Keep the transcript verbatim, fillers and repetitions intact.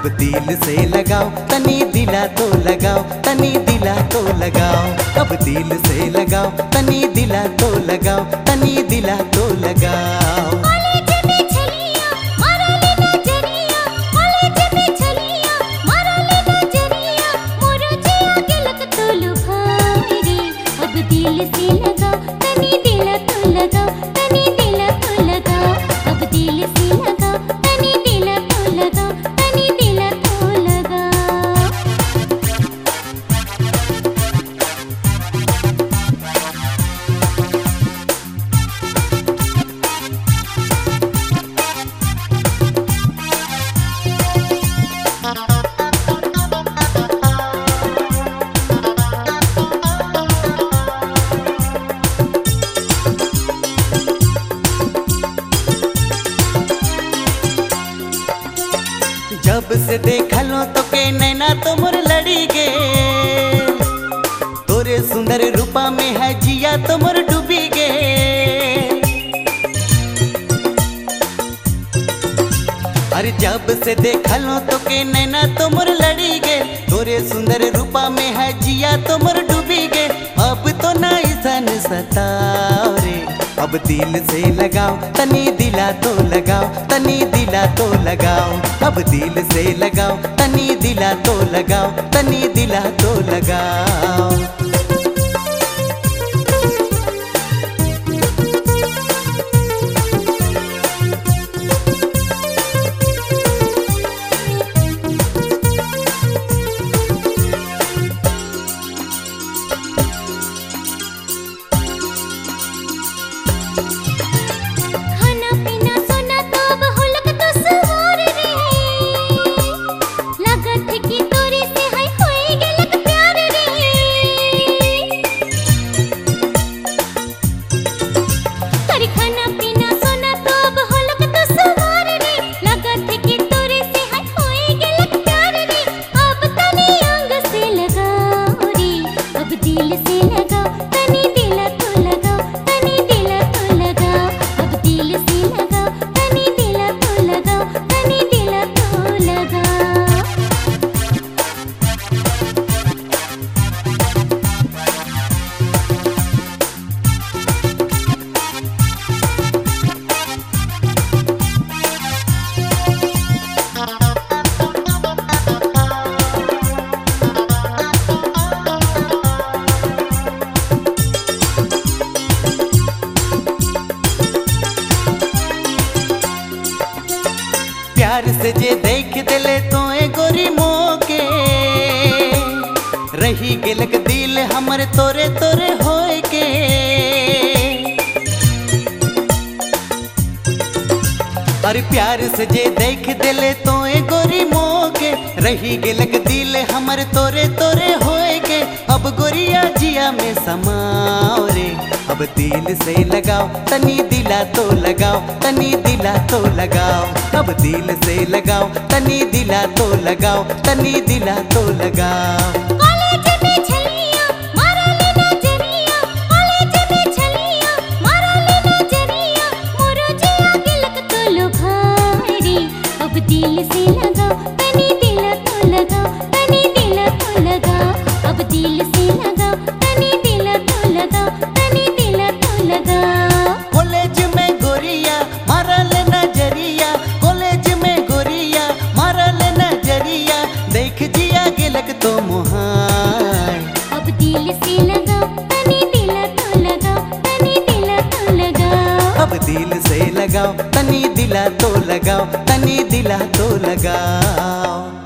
दिल से लगाओ तनी दिला तो लगाओ, तनी दिला तो लगाओ। अब दिल से लगाओ तनी दिला तो लगाओ, तनी दिला तो लगाओ। जब से देखा लो तो के नैना तो मोर लड़ी गे, तोरे सुंदर रूपा में है जिया तो मोर डूबी गे। अरे जब से देखा लो तो के नैना तो मोर लड़ी गे, तोरे सुंदर रूपा में है जिया तो मोर डूबी गे। अब तो ना सन सताओ रे, अब दिल से लगाओ तनी दिला तो लगाओ, तनी दिला तो लगाओ। अब दिल से लगाओ तनी दिला तो लगाओ, तनी दिला तो लगाओ। प्यार से जे देख दिले तो ए गोरी मोके, रही गेलक दिल हमर तोरे तोरे होए के। अरे प्यार से जे देख दिले तो ए गोरी मोके, रही गेलक दिल हमर तोरे तोरे होए के। अब गोरिया जिया में समाओ रे, अब दिल से लगाओ तनी दिला तो लगाओ, तनी दिला तो लगाओ। अब दिल से लगाओ तनी दिला तो लगाओ, तनी दिला तो लगाओ। दिल से लगाओ तनी दिला तो लगाओ, तनी दिला तो लगाओ। अब दिल से लगाओ तनी दिला तो लगाओ, तनी दिला तो लगाओ। कॉलेज में गोरिया मारा ले नजरिया, कॉलेज में गोरिया मारा ले नजरिया, देख जिया गेलक तो मुहाय। अब दिल से लगाओ तनी दिला तो लगाओ, तनी दिला तो लगाओ। अब दिल से लगाओ तनी दिला तो लगाओ, तनी दिला तो लगाओ।